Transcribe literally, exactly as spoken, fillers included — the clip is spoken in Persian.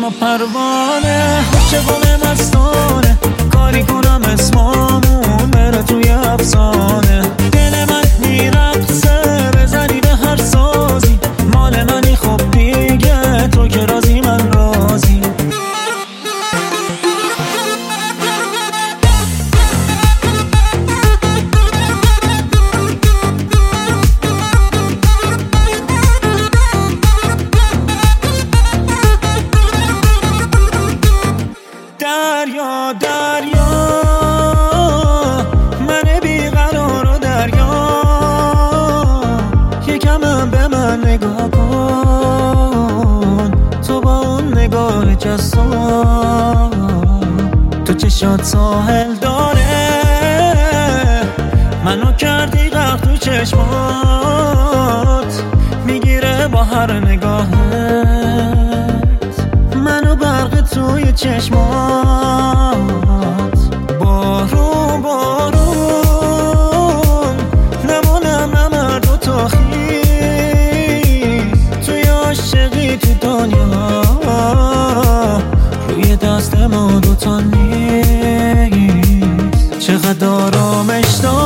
یا پروانه، عاشقانه مستانه، کاری کنم اسمامون بره توی افسانه. دل من میرقصه بزنی به هر سازی، مال منی خب دیگه تو که رازی من رازی. دریا دریا من بیقرار و دریا، یکم به من نگاه کن، تو با اون نگاه جسام، تو چشات ساحل داره، منو کردی غرق تو چشمات، میگیره با هر نگاهت منو برق توی چشمات. بارون بارون نمونم نمرد و تا خیز، توی عاشقی تو دنیا روی دست ما دوتا نیست. چقدر آرامش دار